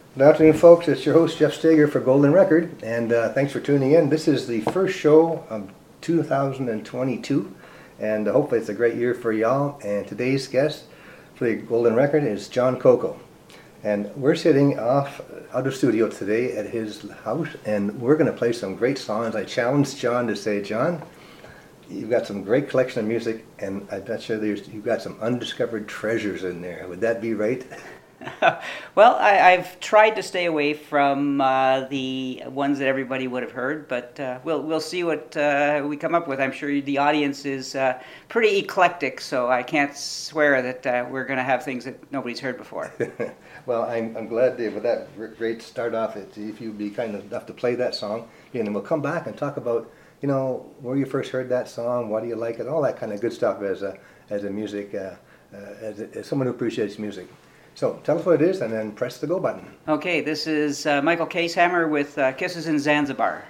Good afternoon, folks. It's your host, Jeff Steger for Golden Record, and thanks for tuning in. This is the first show of 2022, and hopefully it's a great year for y'all. And today's guest for the Golden Record is John Coco. And we're sitting out of studio today at his house, and we're going to play some great songs. I challenged John to say, John, you've got some great collection of music, and I bet you you've got some undiscovered treasures in there. Would that be right? Well, I've tried to stay away from the ones that everybody would have heard, but we'll see what we come up with. I'm sure the audience is pretty eclectic, so I can't swear that we're going to have things that nobody's heard before. Well, I'm glad, Dave, with that great start off, if you'd be kind enough to play that song, and then we'll come back and talk about, where you first heard that song, why do you like it, all that kind of good stuff as someone who appreciates music. So tell us what it is and then press the go button. Okay, this is Michael Casehammer with Kisses in Zanzibar.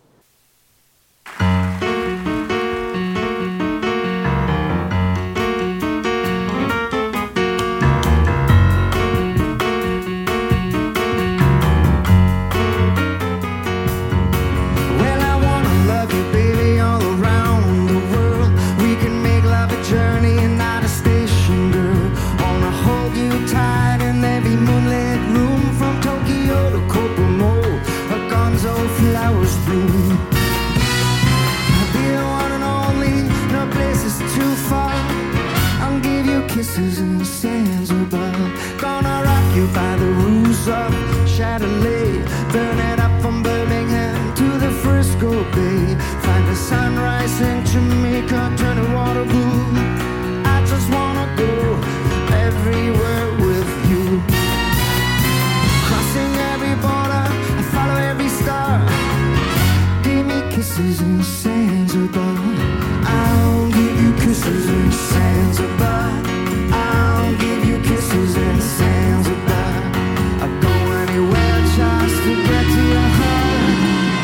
Kisses in Zanzibar, gonna rock you by the rules of Chatelet, burn it up from Birmingham to the Frisco Bay, find a sunrise in Jamaica, turn the water blue. I just wanna go everywhere with you, crossing every border, I follow every star. Give me kisses in Zanzibar, I'll give you kisses in Zanzibar. I'll give you kisses in Zanzibar. I'll go anywhere just to get to your heart.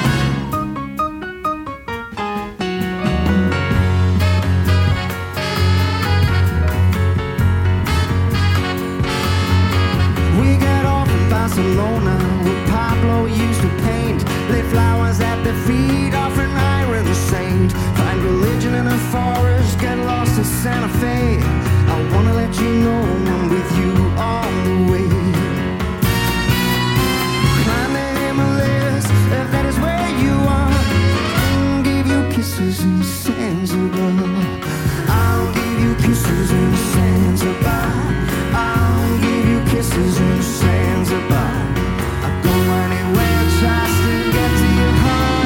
We get off in Barcelona where Pablo used to paint, lay flowers at their feet, offering iron the saint. Find religion in a forest, get lost in Santa Fe. I wanna let you know I'm with you all the way. Climb the Himalayas, if that is where you are. I'll give you kisses in Zanzibar. I'll give you kisses in Zanzibar. I'll give you kisses in Zanzibar. I'll go anywhere just to get to your heart.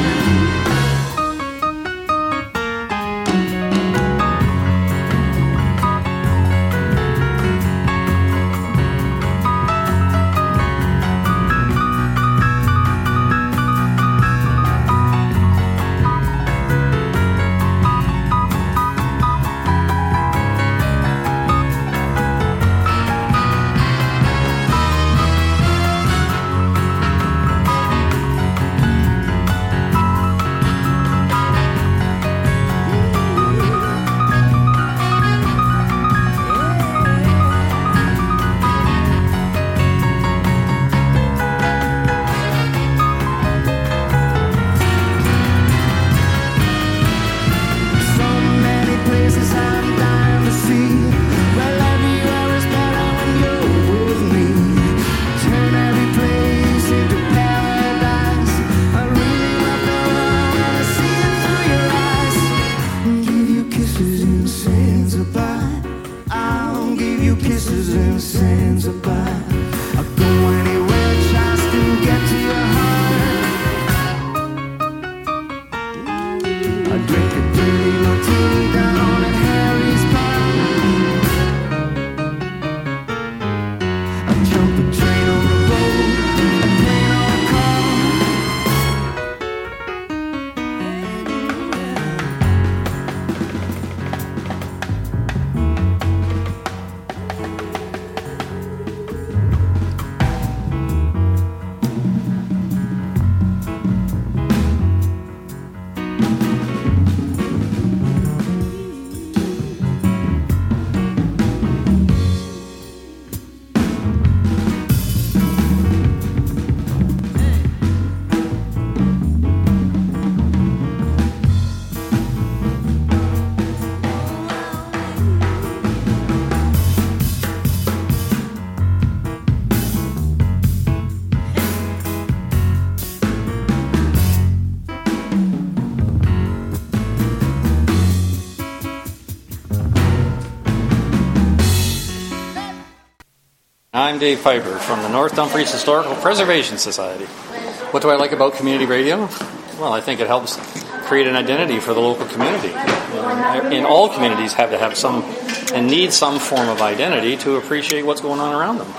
I'm Dave Piper from the North Dumfries Historical Preservation Society. What do I like about community radio? Well, I think it helps create an identity for the local community. And all communities have to have some and need some form of identity to appreciate what's going on around them.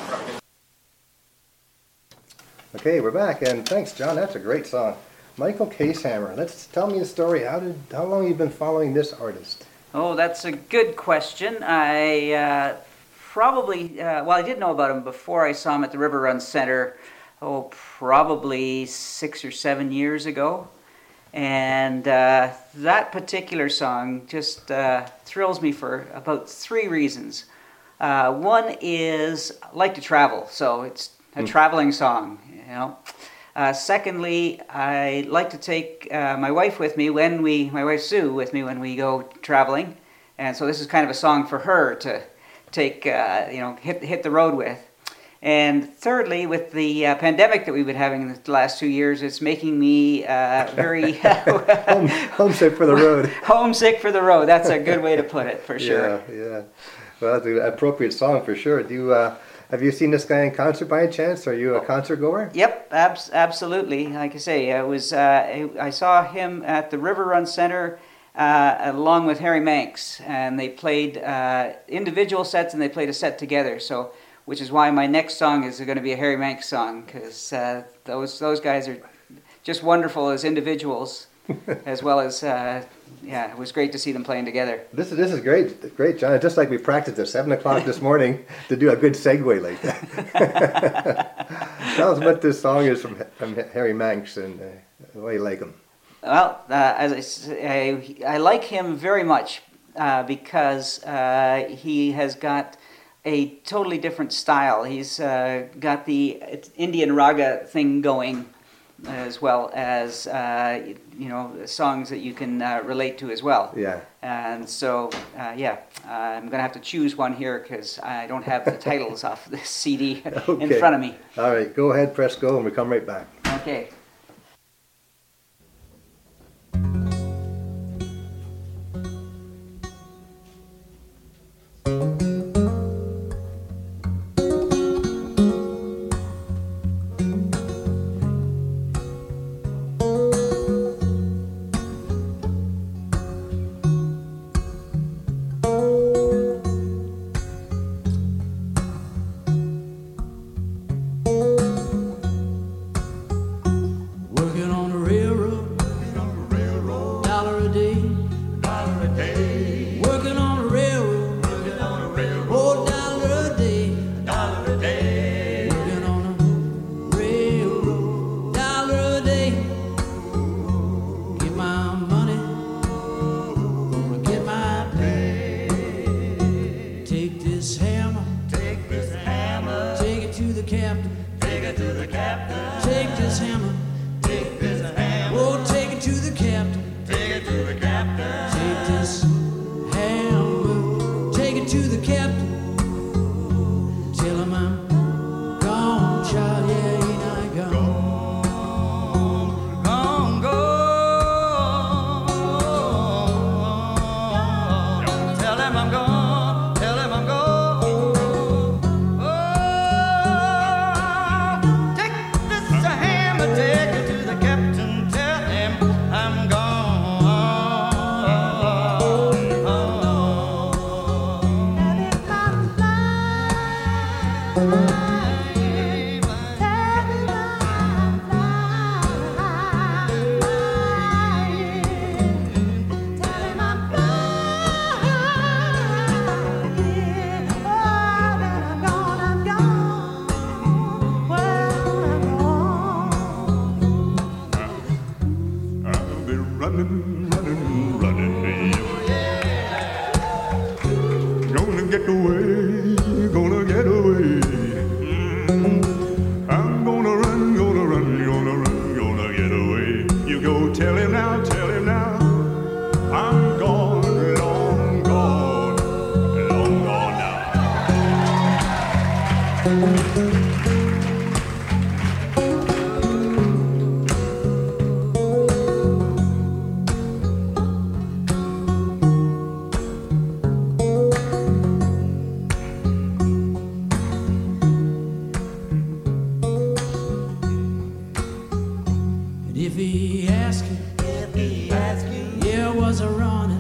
Okay, we're back, and thanks, John. That's a great song. Michael Casehammer, tell me the story. How long have you been following this artist? Oh, that's a good question. I I did know about him before I saw him at the River Run Center, probably 6 or 7 years ago. And that particular song just thrills me for about 3 reasons. One is I like to travel, so it's a traveling song, you know. Secondly, I like to take my wife with me my wife Sue with me when we go traveling, and so this is kind of a song for her to take, hit the road with. And thirdly, with the pandemic that we've been having in the last 2 years, it's making me very homesick for the road. Homesick for the road. That's a good way to put it, for sure. Yeah. Well, that's an appropriate song for sure. Have you seen this guy in concert by any chance? Are you a concert goer? Yep, absolutely. Like I say, I saw him at the River Run Center along with Harry Manx, and they played individual sets and they played a set together. So, which is why my next song is going to be a Harry Manx song, because those guys are just wonderful as individuals, as well as it was great to see them playing together. This is great, John. Just like we practiced at 7 o'clock this morning to do a good segue like that. Tell us what this song is from Harry Manx and why you like him. Well, as I say, I like him very much because he has got a totally different style. He's got the Indian raga thing going, as well as songs that you can relate to as well. Yeah. And so I'm gonna have to choose one here because I don't have the titles off this CD in front of me. All right, go ahead, press go, and we'll come right back. Okay. If he asks you, yeah, was I running?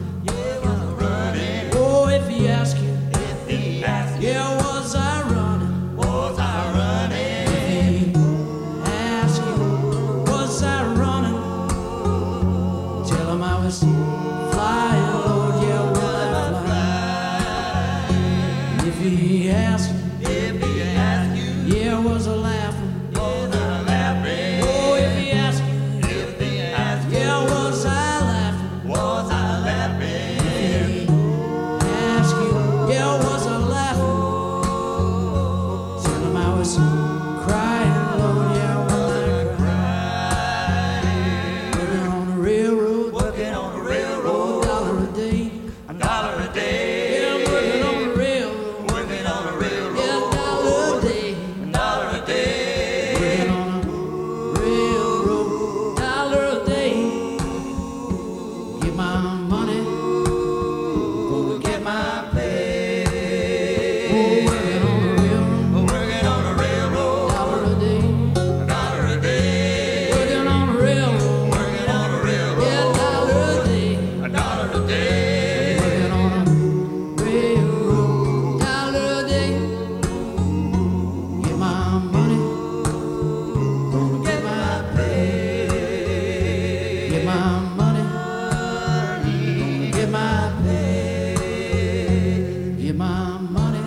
Oh, if he asks you, yeah, was I running? If he asks you, was I running? Tell him I was flying, Lord, yeah, was I flying? If he asks you, yeah, was I laughing? Oh, if he asks you, yeah, was I laughing? If he asks you, yeah, was I laughing? Tell him I was crying, Lord, yeah, was I crying? Working on the railroad, $1 a day. Yeah, I'm working on the railroad, yeah, $1 a day. Working on a railroad, $1 a day. Get my money, gonna get my pay. Oh, working on the railroad, $1 a day. Working on the railroad, yeah, $1 a day. Working on a railroad, $1 a day. Get my money, gonna get my pay. Get my money, gonna get my pay. Get my money,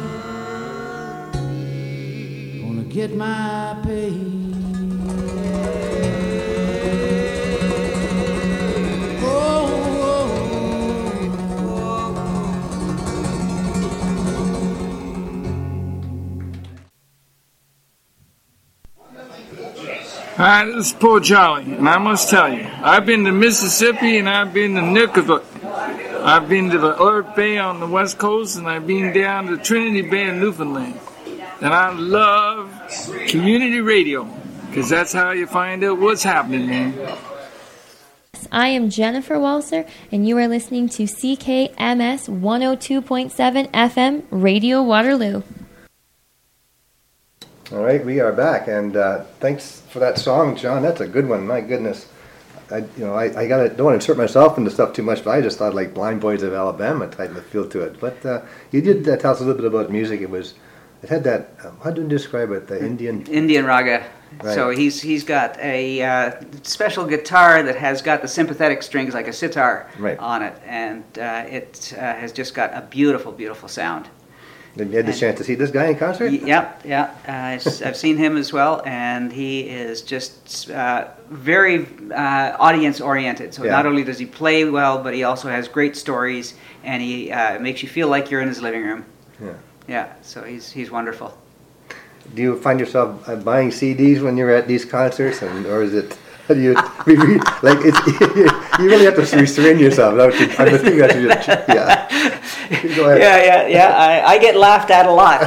gonna get my pay. Oh, Hi, this is Paul Charlie, and I must tell you, I've been to Mississippi and I've been to Nunavut. I've been to the Earth Bay on the West Coast, and I've been down to Trinity Bay in Newfoundland. And I love community radio, because that's how you find out what's happening, man. I am Jennifer Walser, and you are listening to CKMS 102.7 FM Radio Waterloo. All right, we are back, and thanks for that song, John. That's a good one. My goodness, I don't want to insert myself into stuff too much, but I just thought like Blind Boys of Alabama type of feel to it. But you did tell us a little bit about music. It had that. How do you describe it? The Indian raga. Right. So he's got a special guitar that has got the sympathetic strings like a sitar Right. on it, and it has just got a beautiful, beautiful sound. Did you had the chance to see this guy in concert? Yeah. I've seen him as well, and he is just very audience-oriented. So Yeah. not only does he play well, but he also has great stories, and he makes you feel like you're in his living room. Yeah, so he's wonderful. Do you find yourself buying CDs when you're at these concerts, or is it? How do you like? It's you really have to restrain yourself. I'm thinking that's just Go ahead. Yeah. I get laughed at a lot.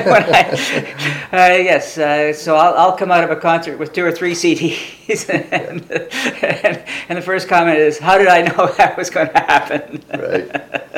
Yes, so I'll come out of a concert with 2 or 3 CDs, and the first comment is, "How did I know that was going to happen?" Right.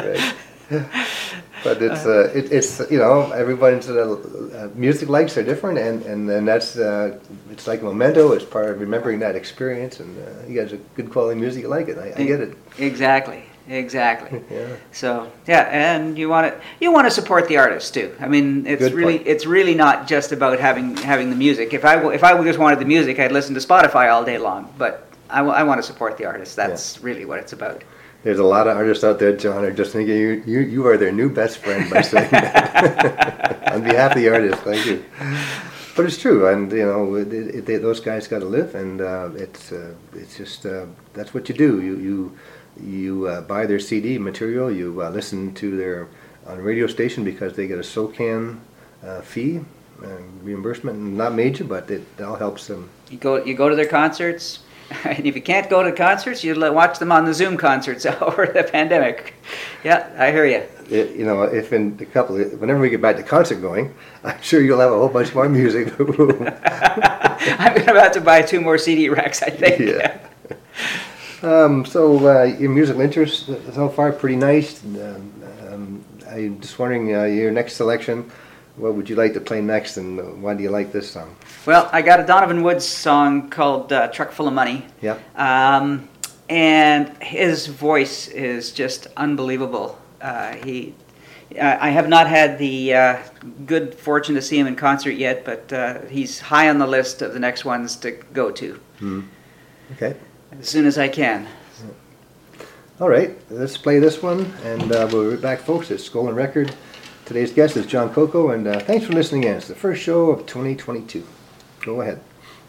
But it's everyone's music likes are different, and then that's it's like a memento. It's part of remembering that experience, and you guys are good quality music. You like it. I get it. Exactly. Yeah. So and you want to support the artist too. I mean, it's really not just about having the music. If I just wanted the music, I'd listen to Spotify all day long. But I want to support the artist. That's really what it's about. There's a lot of artists out there, John, are just thinking you are their new best friend by saying that. On behalf of the artist, thank you. But it's true, and those guys got to live, and it's just that's what you do. You buy their CD material, you listen to their on a radio station because they get a SOCAN fee, reimbursement, not major, but it all helps them. You go to their concerts. And if you can't go to concerts, you watch them on the Zoom concerts over the pandemic. Yeah, I hear you. If in whenever we get back to concert going, I'm sure you'll have a whole bunch more music. I'm about to buy 2 more CD racks, I think. Yeah. So your musical interest so far pretty nice. I'm just wondering your next selection. what would you like to play next, and why do you like this song? Well, I got a Donovan Woods song called Truck Full of Money. Yeah. And his voice is just unbelievable. I have not had the good fortune to see him in concert yet, but he's high on the list of the next ones to go to. Okay. As soon as I can. All right, let's play this one, and we'll be back, folks. It's Golden Record. Today's guest is John Coco, and thanks for listening in. It's the first show of 2022. Go ahead.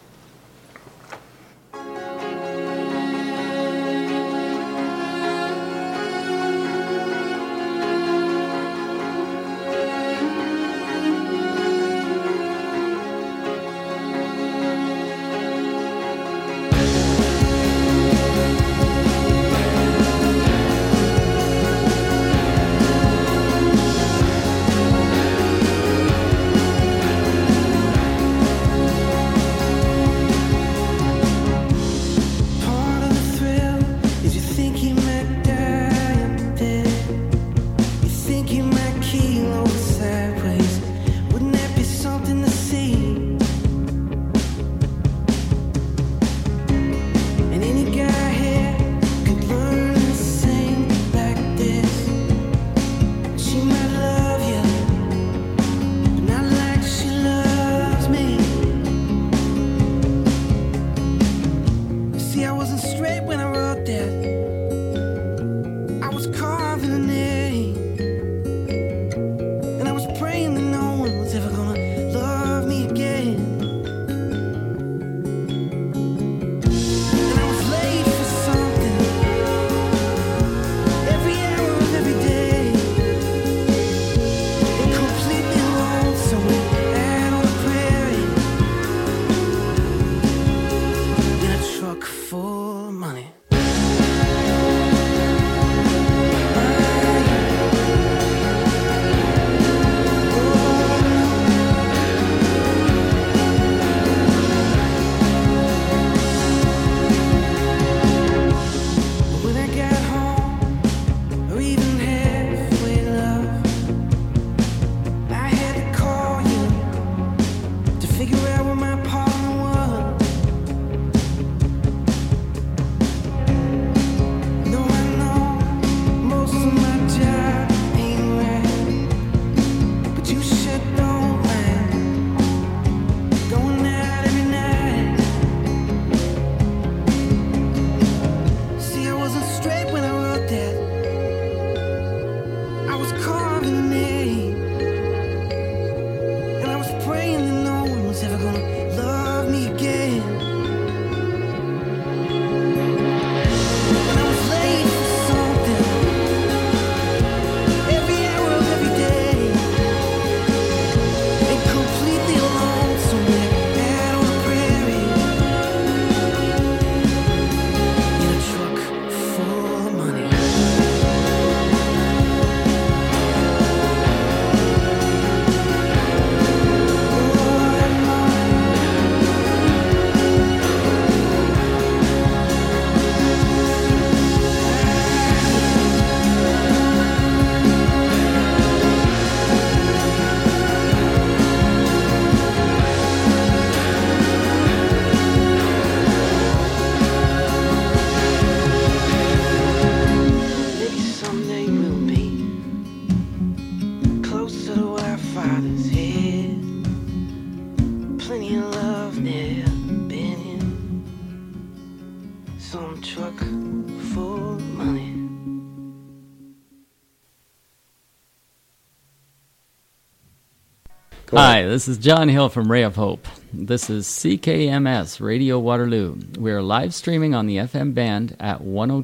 Hi, this is John Hill from Ray of Hope. This is CKMS Radio Waterloo. We are live streaming on the FM band at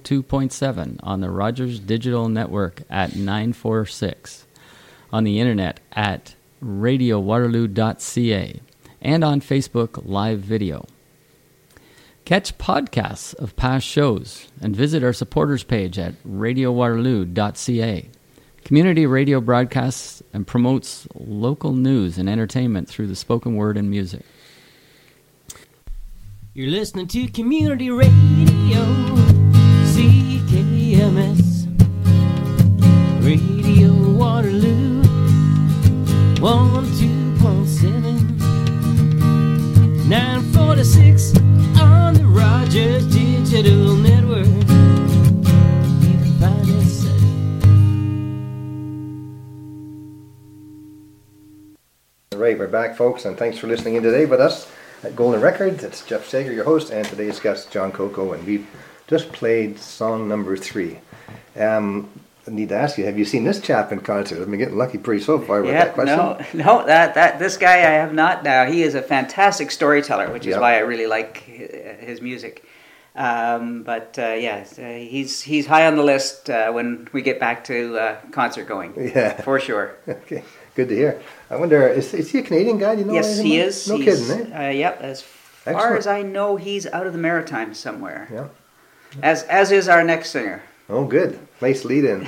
102.7 on the Rogers Digital Network at 946, on the internet at radiowaterloo.ca, and on Facebook Live Video. Catch podcasts of past shows and visit our supporters page at radiowaterloo.ca. Community radio broadcasts and promotes local news and entertainment through the spoken word and music. You're listening to Community Radio, CKMS, Radio Waterloo. 102.7. 946 on the Rogers Digital Network. You can find us at All right, we're back, folks, and thanks for listening in today with us at Golden Records. It's Jeff Steger, your host, and today's guest, John Coco, and we've just played song number 3. I need to ask you, have you seen this chap in concert? I've been getting lucky pretty so far with that question. No, this guy I have not. Now he is a fantastic storyteller, which is why I really like his music. He's high on the list when we get back to concert going. Yeah, for sure. Okay, good to hear. I wonder, is he a Canadian guy? Do you know? Yes, he is. No kidding, eh? Yep. As far as I know, he's out of the Maritimes somewhere. Yeah. As is our next singer. Oh, good. Nice lead-in.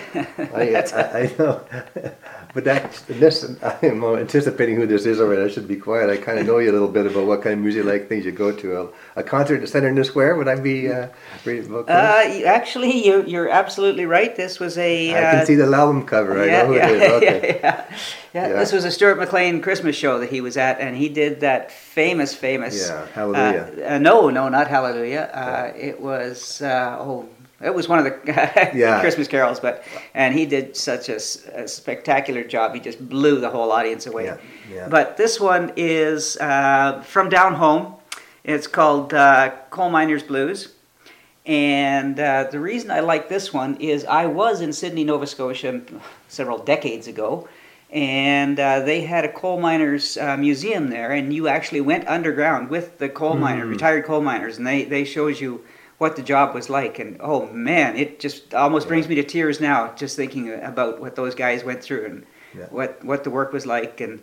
I know. But I'm anticipating who this is already. I should be quiet. I kind of know you a little bit about what kind of music like things you go to. A concert at the Center in the Square, would I be actually, you're absolutely right. This was a... I can see the album cover. I know who it is. Okay. Yeah, this was a Stuart McLean Christmas show that he was at, and he did that famous... Yeah, Hallelujah. No, not Hallelujah. It was... It was one of the Christmas carols, and he did such a spectacular job. He just blew the whole audience away. Yeah. But this one is from Down Home. It's called Coal Miners Blues. And the reason I like this one is I was in Sydney, Nova Scotia several decades ago, and they had a coal miners museum there, and you actually went underground with the coal miners, retired coal miners, and they showed you what the job was like, and oh man, it just almost brings me to tears now, just thinking about what those guys went through and what the work was like, and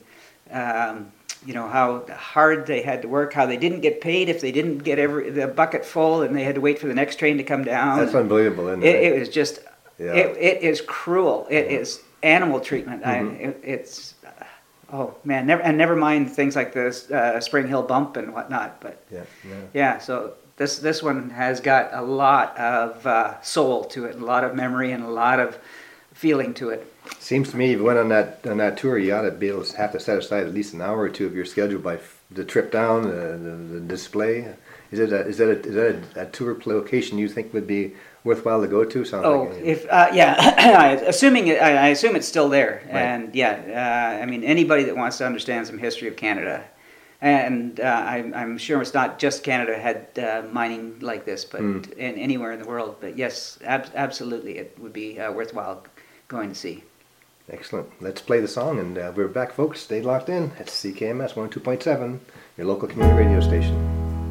how hard they had to work, how they didn't get paid if they didn't get the bucket full, and they had to wait for the next train to come down. That's unbelievable, isn't it? It was just, it is cruel. It is animal treatment. It's oh man, never mind things like this Spring Hill Bump and whatnot, but so. This one has got a lot of soul to it, a lot of memory, and a lot of feeling to it. Seems to me, if you went on that tour, you ought to be able to have to set aside at least an hour or two of your schedule by the trip down, the display. Is that a tour location you think would be worthwhile to go to? I assume it's still there, right. And anybody that wants to understand some history of Canada. And I'm sure it's not just Canada had mining like this, but anywhere in the world. But yes, absolutely, it would be worthwhile going to see. Excellent. Let's play the song, and we're back, folks. Stay locked in. It's CKMS 102.7, your local community radio station.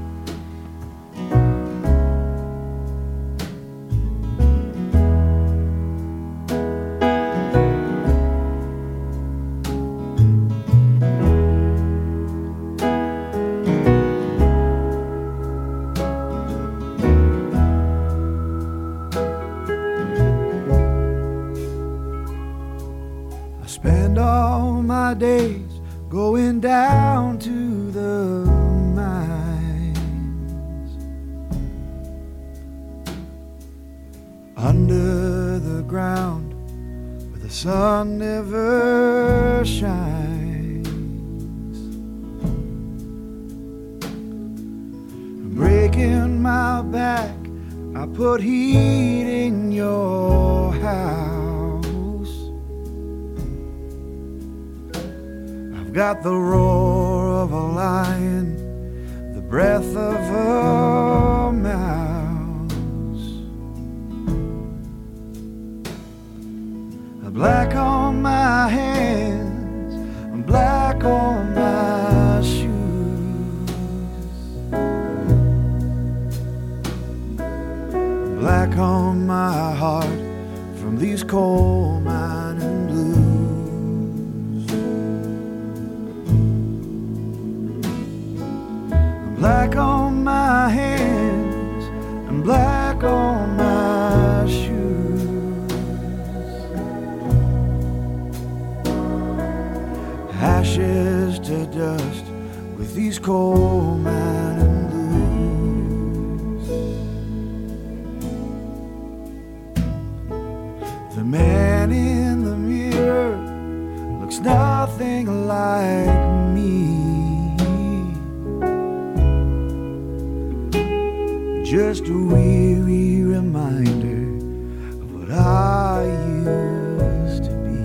Days going down to the mines, under the ground where the sun never shines. Breaking my back, I put heat in your house. Got the roar of a lion, the breath of a mouse. Black on my hands, black on my shoes, black on my heart from these coal mining blues. Black on my hands and black on my shoes. Ashes to dust with these coal mining blues. The man in the mirror looks nothing like just a weary reminder of what I used to be.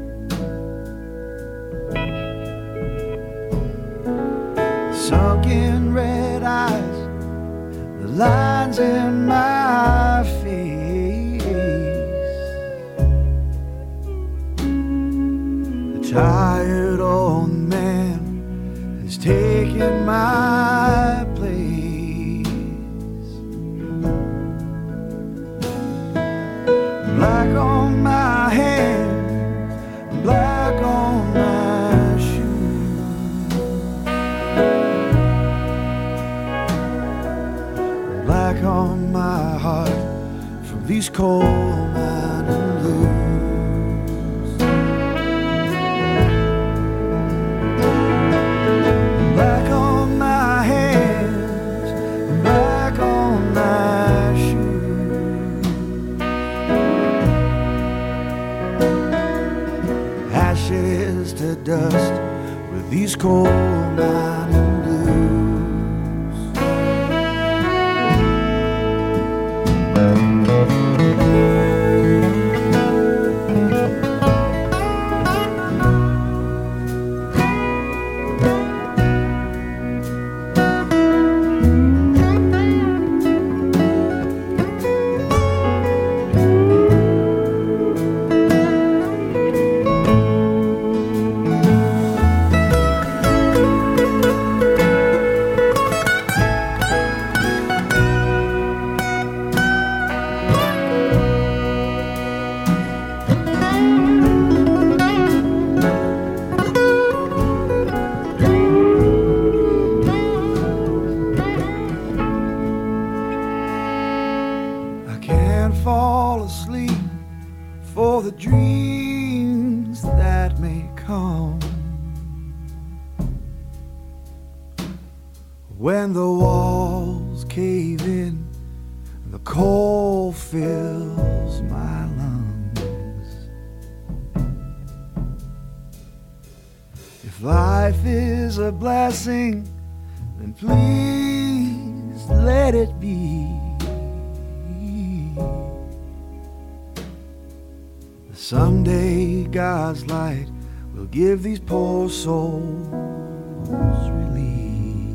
Sunken red eyes, the lines in my face, the tired old man has taken my place. Black on my hands, black on my shoes, black on my heart from these coal mining blues. Black on my hands, black on my shoes, ashes to dust with these coal mining blues. I can't fall asleep for the dreams that may come when the walls cave in and the coal fills my lungs. If life is a blessing, then please let it be. Someday God's light will give these poor souls relief.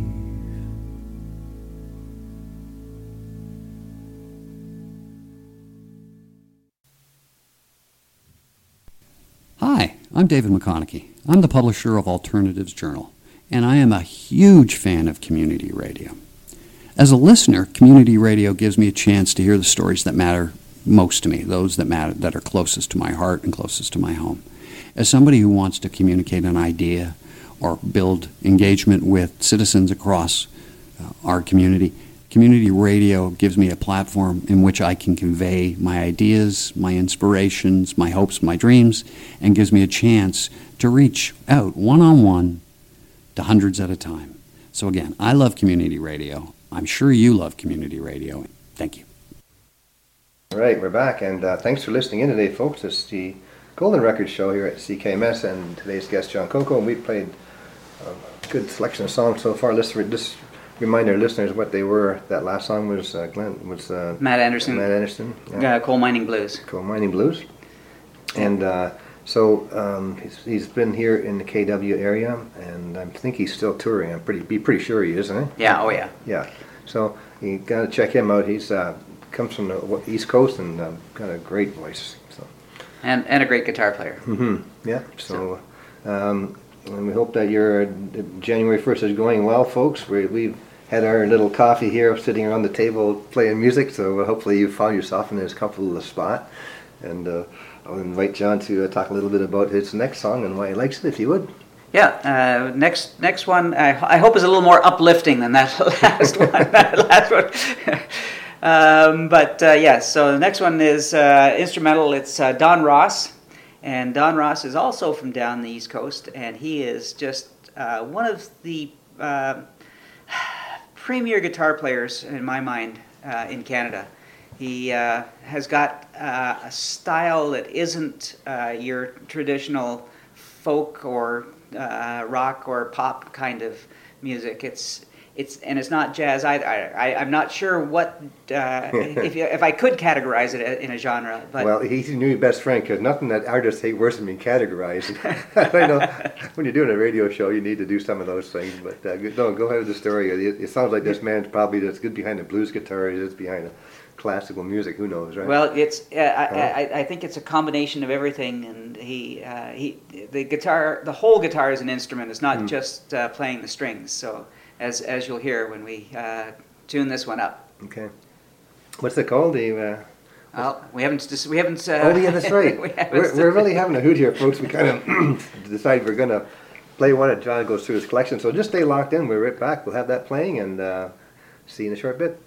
Hi, I'm David McConaughey. I'm the publisher of Alternatives Journal, and I am a huge fan of community radio. As a listener, community radio gives me a chance to hear the stories that matter most to me, those that matter, that are closest to my heart and closest to my home. As somebody who wants to communicate an idea or build engagement with citizens across our community, community radio gives me a platform in which I can convey my ideas, my inspirations, my hopes, my dreams, and gives me a chance to reach out one-on-one to hundreds at a time. So again, I love community radio. I'm sure you love community radio. Thank you. All right, we're back, and thanks for listening in today, folks. It's the Golden Record Show here at CKMS, and today's guest, John Coco, and we played a good selection of songs so far. Let's just remind our listeners what they were. That last song was Matt Anderson. Matt Anderson. Yeah. Coal Mining Blues. Coal Mining Blues. And so he's been here in the KW area, and I think he's still touring. I'm pretty sure he is, isn't he? Yeah, oh yeah. Yeah. So you got to check him out. He's comes from the East Coast and got a great voice. So. And a great guitar player. Mm-hmm. Yeah. So and we hope that your January 1st is going well, folks. We've had our little coffee here, sitting around the table playing music. So hopefully you found yourself in this comfortable spot. And I'll invite John to talk a little bit about his next song and why he likes it, if you would. Yeah, next one I hope is a little more uplifting than that last one. Yes, so the next one is instrumental. It's Don Ross, and Don Ross is also from down the East Coast, and he is just one of the premier guitar players in my mind in Canada. He has got a style that isn't your traditional folk or rock or pop kind of music. it's not jazz either. I'm not sure what if I could categorize it in a genre. But well, he's your new best friend because nothing that artists hate worse than being categorized. I know when you're doing a radio show, you need to do some of those things. But no, go ahead with the story. It sounds like this man's probably as good behind a blues guitar as it is behind a classical music. Who knows, right? Well, it's I think it's a combination of everything, and the whole guitar as an instrument is not just playing the strings. So as you'll hear when we tune this one up. Okay. What's it called? We haven't. Oh yeah, that's right. We're really having a hoot here, folks. We kind of decided we're going to play one as John goes through his collection. So just stay locked in. We're right back. We'll have that playing and see you in a short bit.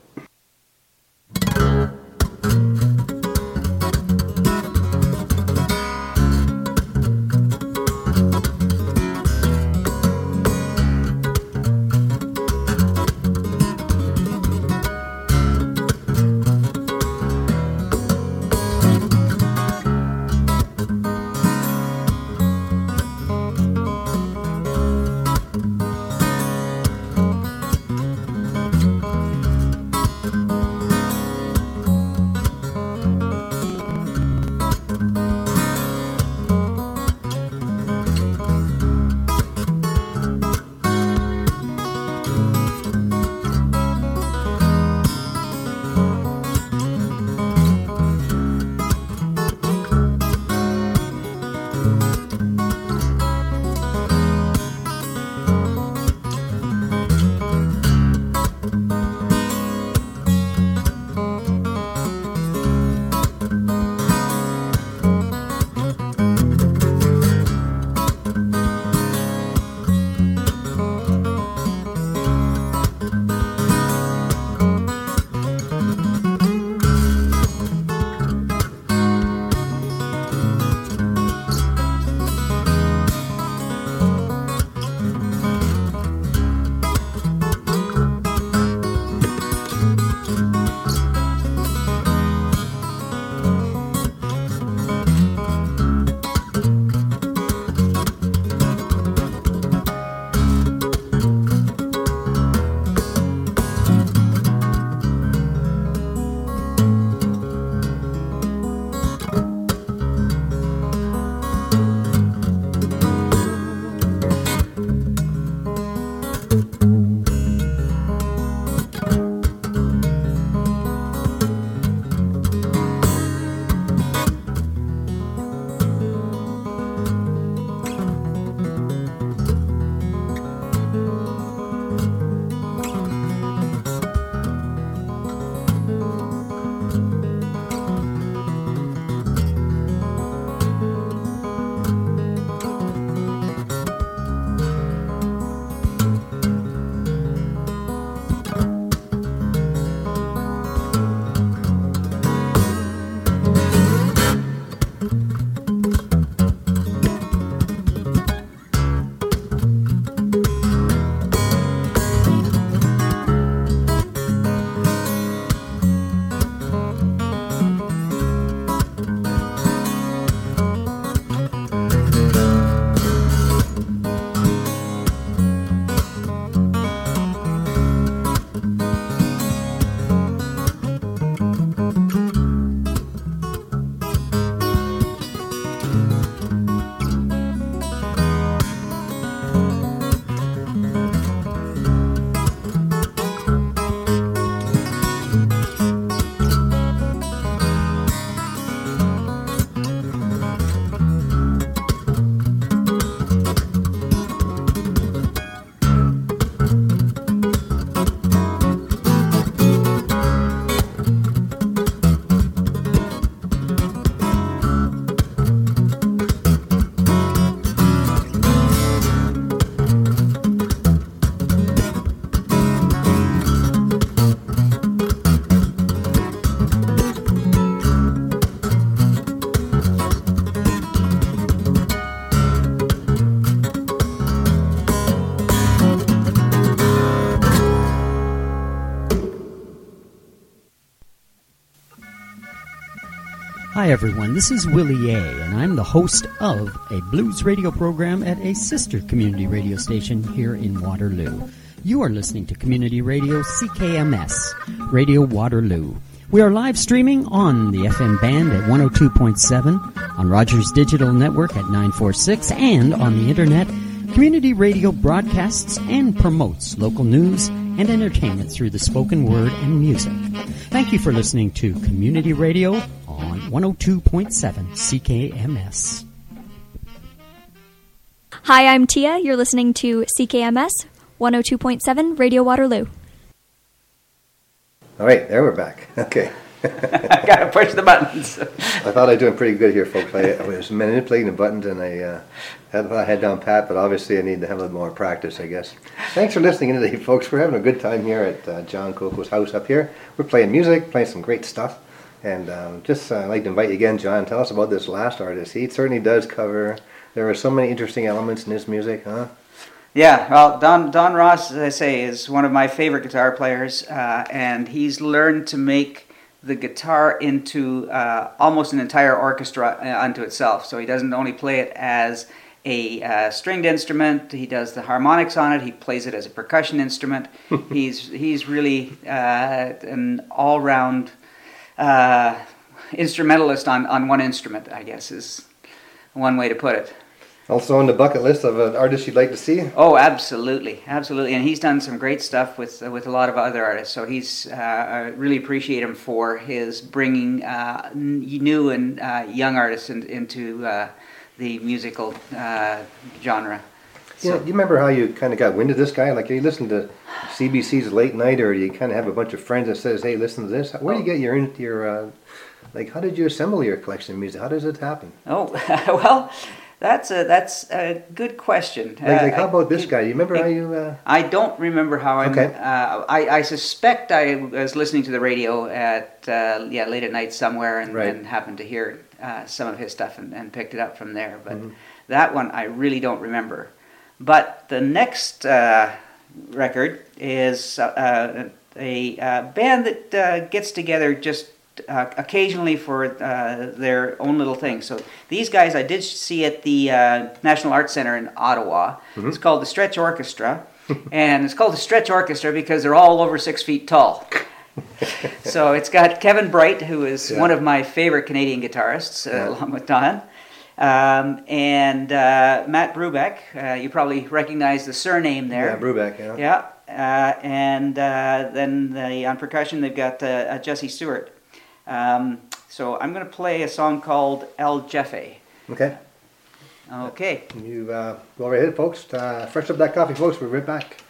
Hi everyone, this is Willie A, and I'm the host of a blues radio program at a sister community radio station here in Waterloo. You are listening to Community Radio CKMS, Radio Waterloo. We are live streaming on the FM band at 102.7, on Rogers Digital Network at 946, and on the Internet. Community Radio broadcasts and promotes local news and entertainment through the spoken word and music. Thank you for listening to Community Radio on 102.7 CKMS. Hi, I'm Tia. You're listening to CKMS 102.7 Radio Waterloo. All right, there we're back. Okay. I gotta push the buttons. I thought I was doing pretty good here, folks. I was manipulating the buttons and I had my head down pat, but obviously I need to have a little more practice, I guess. Thanks for listening in today, folks. We're having a good time here at John Coco's house up here. We're playing music, playing some great stuff. And I'd like to invite you again, John. Tell us about this last artist. He certainly does cover. There are so many interesting elements in his music, huh? Yeah, well, Don Ross, as I say, is one of my favorite guitar players, and he's learned to make the guitar into almost an entire orchestra unto itself. So he doesn't only play it as a stringed instrument, he does the harmonics on it, he plays it as a percussion instrument. He's really an all-round instrumentalist on one instrument, I guess, is one way to put it. Also on the bucket list of an artist you'd like to see? Oh, absolutely, absolutely. And he's done some great stuff with a lot of other artists. So I really appreciate him for his bringing new and young artists into the musical genre. So, do you remember how you kind of got wind of this guy? Like, you listen to CBC's Late Night, or you kind of have a bunch of friends that says, "Hey, listen to this." Where do you get your like? How did you assemble your collection of music? How does it happen? Oh, well. That's a good question. Like how about this guy? Do you remember how you... I don't remember how I'm... Okay. I suspect I was listening to the radio at late at night somewhere and happened to hear some of his stuff and picked it up from there. But that one I really don't remember. But the next record is a band that gets together just occasionally for their own little thing. So these guys I did see at the National Arts Centre in Ottawa. It's called the Stretch Orchestra. And it's called the Stretch Orchestra because they're all over 6 feet tall. So it's got Kevin Bright, who is one of my favorite Canadian guitarists, along with Don. And Matt Brubeck. You probably recognize the surname there. Yeah, Brubeck, yeah. Yeah. And then on percussion they've got Jesse Stewart. So I'm going to play a song called El Jefe. Okay. Okay. You go right ahead, folks. Fresh up that coffee, folks. We'll be right back.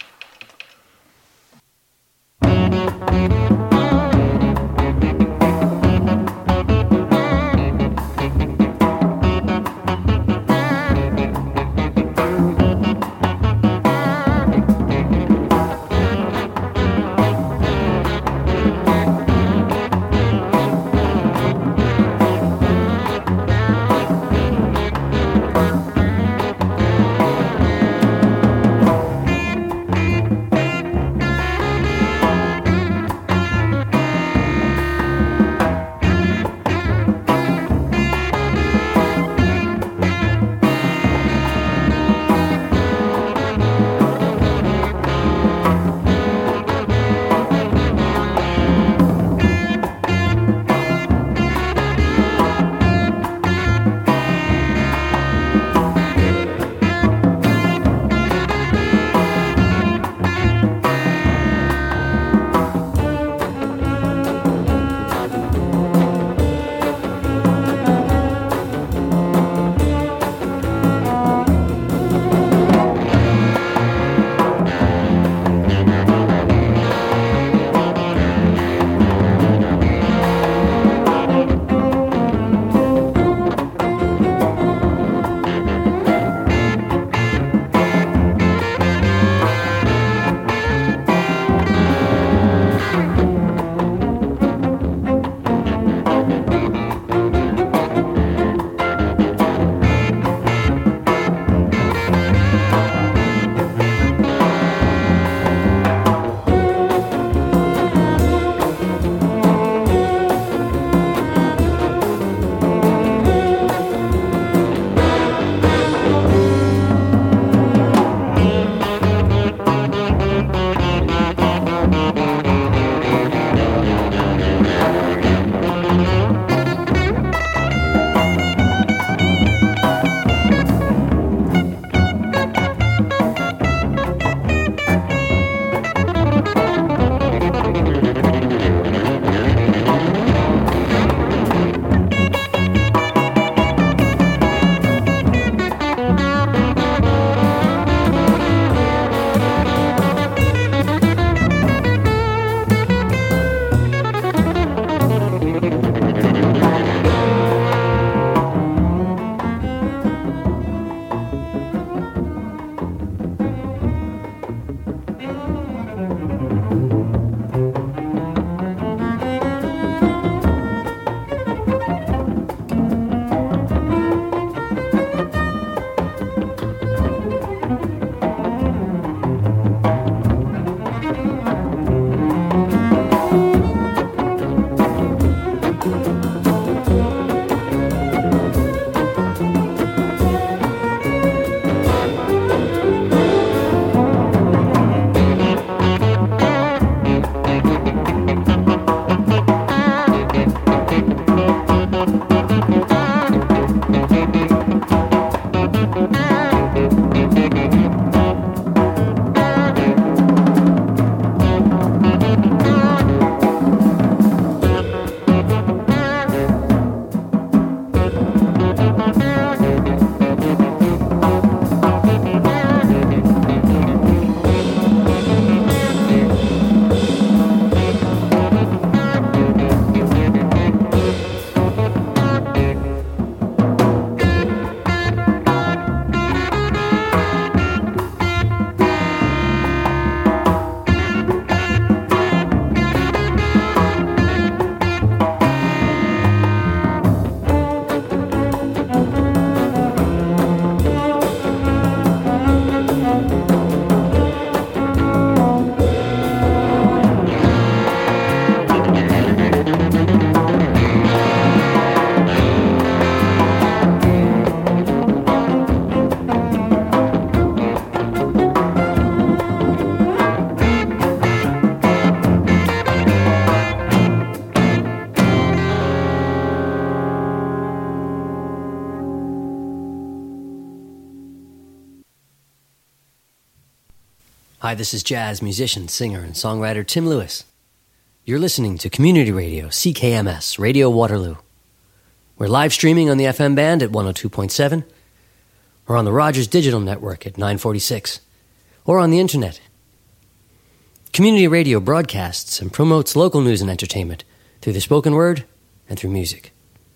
Hi, this is jazz musician, singer, and songwriter Tim Lewis. You're listening to Community Radio, CKMS, Radio Waterloo. We're live streaming on the FM band at 102.7, or on the Rogers Digital Network at 946, or on the internet. Community Radio broadcasts and promotes local news and entertainment through the spoken word and through music.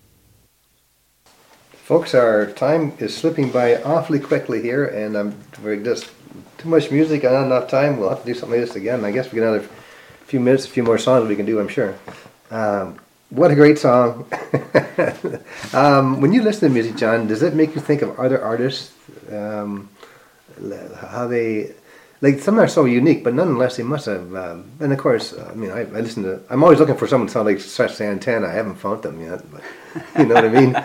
Folks, our time is slipping by awfully quickly here, and we're just too much music and not enough time. We'll have to do something like this again. I guess we got another few minutes, a few more songs we can do, I'm sure. What a great song. When you listen to music, John, does it make you think of other artists? How they... Like, some are so unique, but nonetheless, they must have... and of course, I mean, I listen to... I'm always looking for someone to sound like Stretch Santana. I haven't found them yet, but you know what I mean?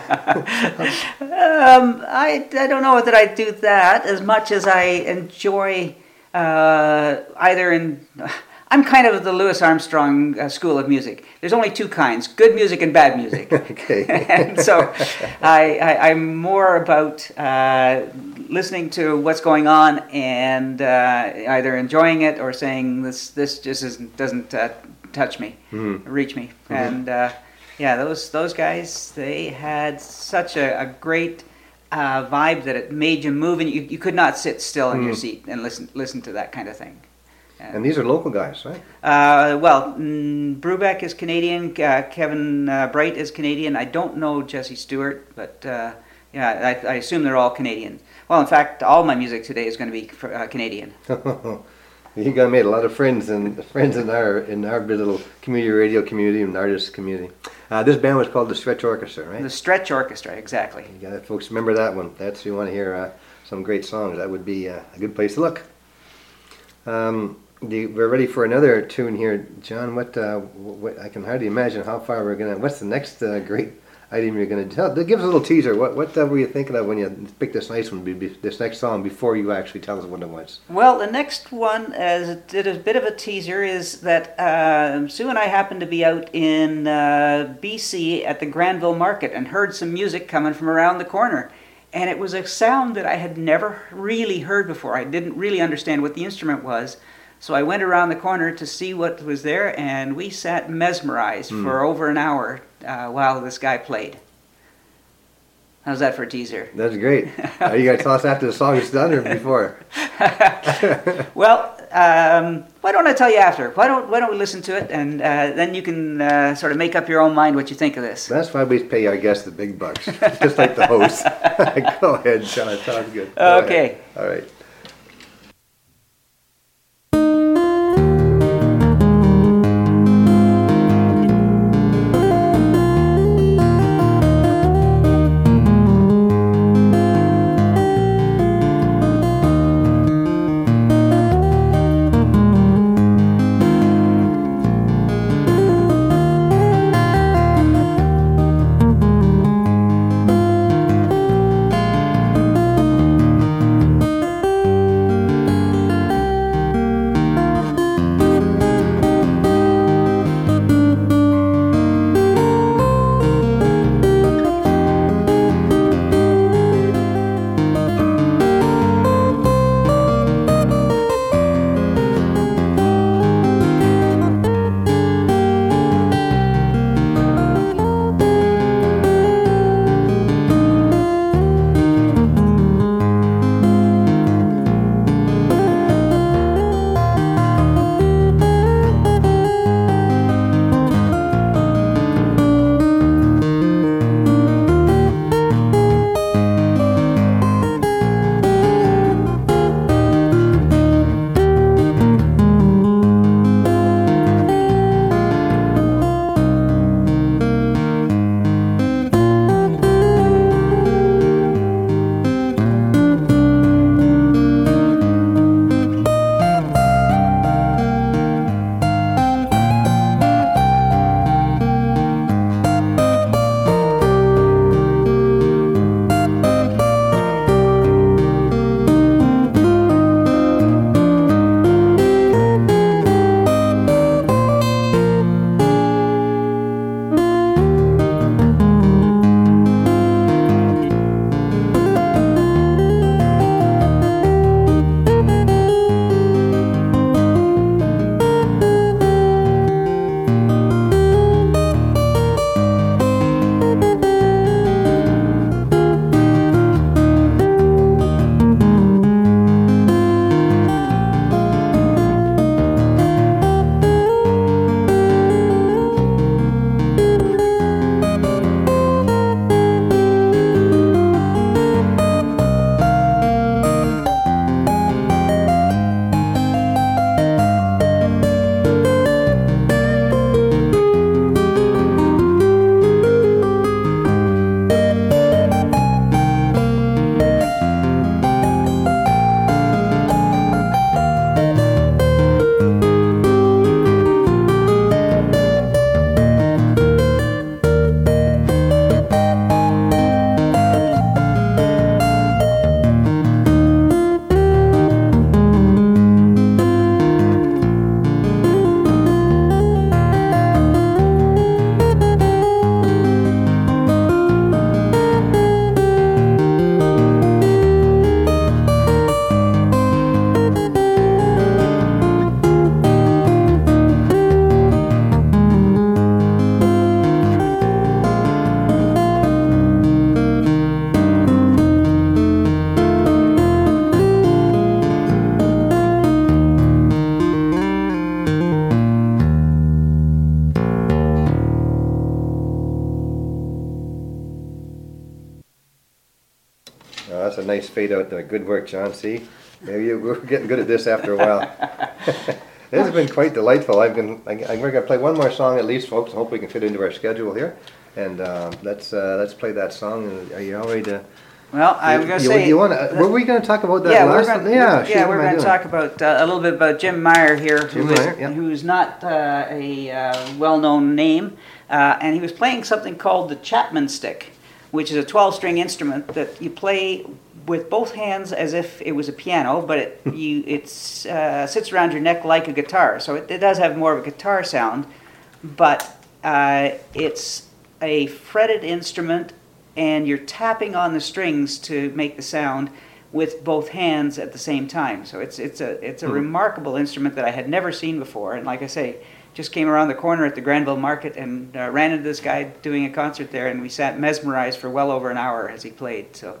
I don't know that I do that as much as I enjoy either in... I'm kind of the Louis Armstrong school of music. There's only two kinds, good music and bad music. Okay. And so I'm more about listening to what's going on and either enjoying it or saying this just doesn't touch me, reach me. And those guys, they had such a great vibe that it made you move, and you could not sit still in your seat and listen to that kind of thing. And these are local guys, right? Brubeck is Canadian. Kevin Bright is Canadian. I don't know Jesse Stewart, but I assume they're all Canadian. Well, in fact, all my music today is going to be Canadian. You got made a lot of friends in our little community radio community and artist community. This band was called the Stretch Orchestra, right? The Stretch Orchestra, exactly. You got folks remember that one. That's if you want to hear some great songs. That would be a good place to look. We're ready for another tune here, John. What I can hardly imagine how far we're gonna. What's the next great item you're gonna tell? Give us a little teaser. What were you thinking of when you picked this nice one, this next song, before you actually tell us what it was? Well, the next one, as it did a bit of a teaser, is that Sue and I happened to be out in BC at the Granville Market and heard some music coming from around the corner. And it was a sound that I had never really heard before. I didn't really understand what the instrument was. So I went around the corner to see what was there, and we sat mesmerized for over an hour while this guy played. How's that for a teaser? That's great. Are you going to tell us after the song is done or before? Well, why don't I tell you after? Why don't we listen to it, and then you can sort of make up your own mind what you think of this. That's why we pay our guests the big bucks, just like the host. Go ahead, John. Sounds good. Okay. All right. nice fade out there. Good work, John. See, maybe we're getting good at this after a while. This has been quite delightful. We're going to play one more song at least, folks. I hope we can fit into our schedule here. And let's play that song. Are you all ready to? Well, I'm going to say. Were we going to talk about that yeah, last we're time? Yeah, we're going to talk about a little bit about Jim Meyer here, who's not a well-known name, and he was playing something called the Chapman stick, which is a 12-string instrument that you play with both hands as if it was a piano, but it sits around your neck like a guitar. So it does have more of a guitar sound, but it's a fretted instrument, and you're tapping on the strings to make the sound with both hands at the same time. So it's a remarkable instrument that I had never seen before, and like I say, just came around the corner at the Granville Market and ran into this guy doing a concert there, and we sat mesmerized for well over an hour as he played. So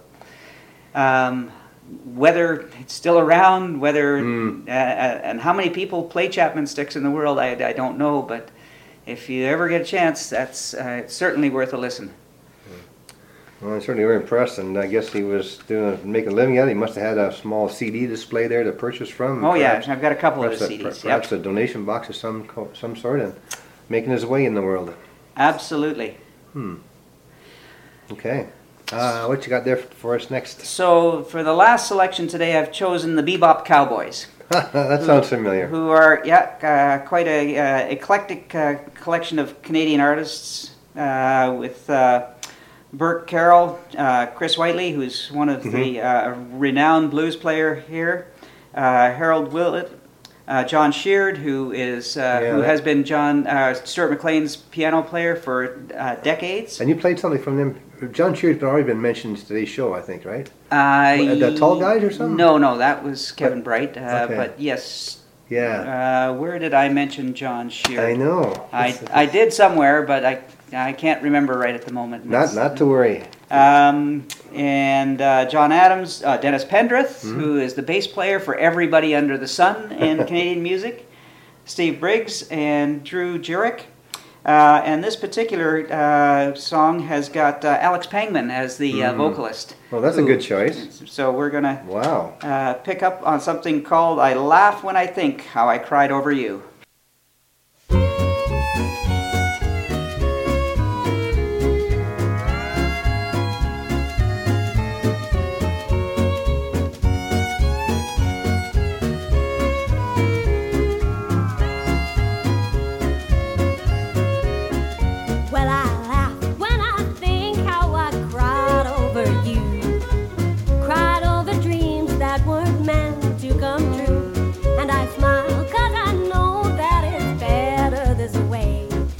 whether it's still around, and how many people play Chapman sticks in the world, I don't know, but if you ever get a chance, it's certainly worth a listen. Well, I'm certainly very impressed, and I guess he was making a living at it. He must have had a small CD display there to purchase from. Oh, yeah, I've got a couple of CDs. Perhaps a donation box of some sort, and making his way in the world. Absolutely. Okay. What you got there for us next? So, for the last selection today, I've chosen the Bebop Cowboys. That sounds familiar. Who are, quite a eclectic collection of Canadian artists with Burt Carroll, Chris Whiteley, who's one of the renowned blues player here, Harold Willett, John Sheard, who has been Stuart McLean's piano player for decades. And you played something from them. John Sheard's already been mentioned in today's show, I think, right? The Tall Guys or something? No, that was Kevin Bright. But yes. Yeah. Where did I mention John Sheard? I know. I did somewhere, but I can't remember right at the moment. Not to worry. And John Adams, Dennis Pendrith, who is the bass player for everybody under the sun in Canadian music, Steve Briggs, and Drew Jurek. And this particular song has got Alex Pangman as the vocalist. Well, that's a good choice. So we're going to pick up on something called I Laugh When I Think How I Cried Over You. Come true, and I smile 'cause I know that it's better this way.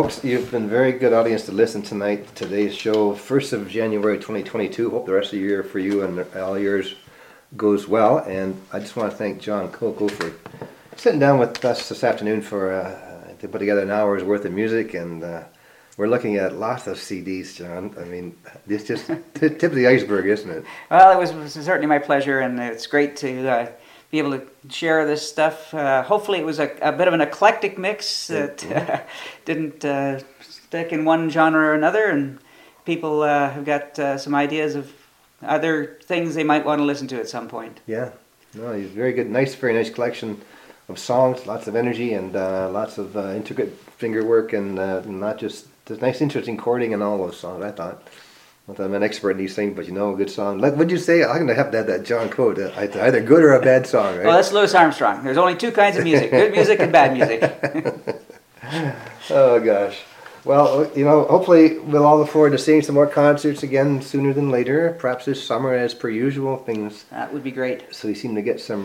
folks, you've been a very good audience to listen tonight to today's show, 1st of January 2022. Hope the rest of the year for you and all yours goes well. And I just want to thank John Coco for sitting down with us this afternoon to put together an hour's worth of music. And we're looking at lots of CDs, John. I mean, it's just tip of the iceberg, isn't it? Well, it was certainly my pleasure, and it's great to be able to share this stuff. Hopefully it was a bit of an eclectic mix that didn't stick in one genre or another, and people have got some ideas of other things they might want to listen to at some point. Yeah, no, he's very good, very nice collection of songs, lots of energy and lots of intricate finger work, and not just there's nice interesting chording in all those songs, I thought. Not that I'm an expert in these things, but a good song. Like, what'd you say? I'm going to have to have that John quote. Either good or a bad song, right? Well, that's Louis Armstrong. There's only two kinds of music, good music and bad music. Oh, gosh. Well, hopefully we'll all look forward to seeing some more concerts again sooner than later. Perhaps this summer as per usual. Things. That would be great. So we seem to get some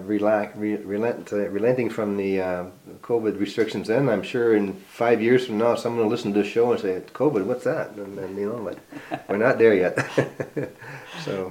relenting from the COVID restrictions then. I'm sure in 5 years from now someone will listen to this show and say, COVID, what's that? And but we're not there yet. So,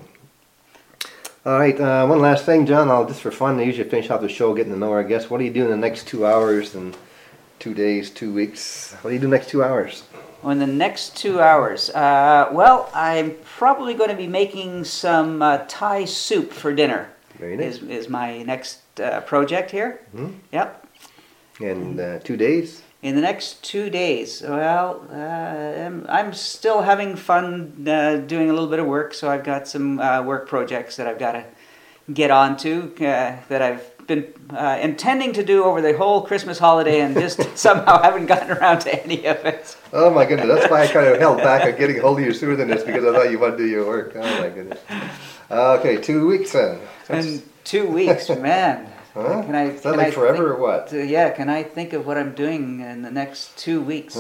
all right, one last thing, John. I'll just for fun, I usually finish off the show getting to know our guests. What do you do in the next 2 hours and 2 days, 2 weeks? What do you do next 2 hours? Well, in the next 2 hours, well, I'm probably going to be making some Thai soup for dinner. Very nice. Is my next project here. Mm-hmm. Yep. And 2 days? In the next 2 days, well, I'm still having fun doing a little bit of work, so I've got some work projects that I've got to get onto that I've been intending to do over the whole Christmas holiday and just somehow haven't gotten around to any of it. Oh my goodness, that's why I kind of held back on getting a hold of you sooner than this, because I thought you wanted to do your work. Oh my goodness. Okay, 2 weeks then. In 2 weeks, man. Huh? Is that like forever or what? Yeah, can I think of what I'm doing in the next 2 weeks?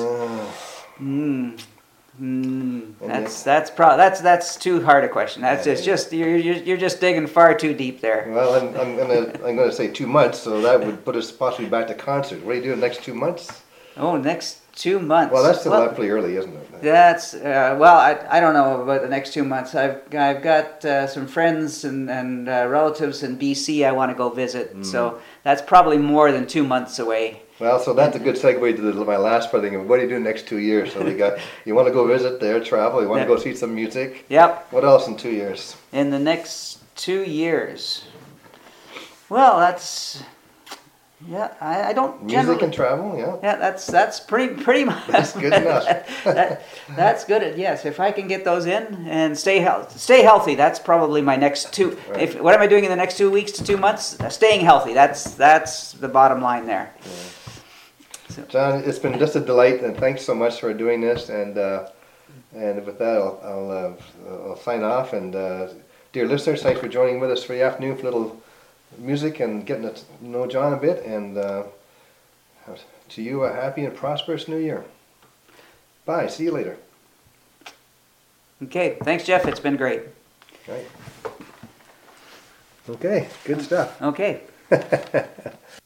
That's too hard a question. It's just you're just digging far too deep there. Well, I'm gonna say 2 months, so that would put us possibly back to concert. What do you do in the next 2 months? Oh, next 2 months. Well, that's still awfully early, isn't it? That's well, I don't know about the next 2 months. I've got some friends and relatives in BC I want to go visit, so that's probably more than 2 months away. Well, so that's a good segue to my last part thing. What do you do next 2 years? So you want to go visit there, travel, you want to go see some music. Yep. What else in 2 years? In the next 2 years, well, that's I don't generally... Music and travel, yeah. Yeah, that's pretty much. That's good enough. That's good. Yes, if I can get those in and stay healthy. That's probably my next two. Right. What am I doing in the next 2 weeks to 2 months? Staying healthy. That's the bottom line there. Yeah. So. John, it's been just a delight, and thanks so much for doing this. And with that, I'll sign off. And dear listeners, thanks for joining with us for the afternoon for a little music and getting to know John a bit. And to you, a happy and prosperous New Year. Bye. See you later. Okay. Thanks, Jeff. It's been great. Right. Okay. Good stuff. Okay.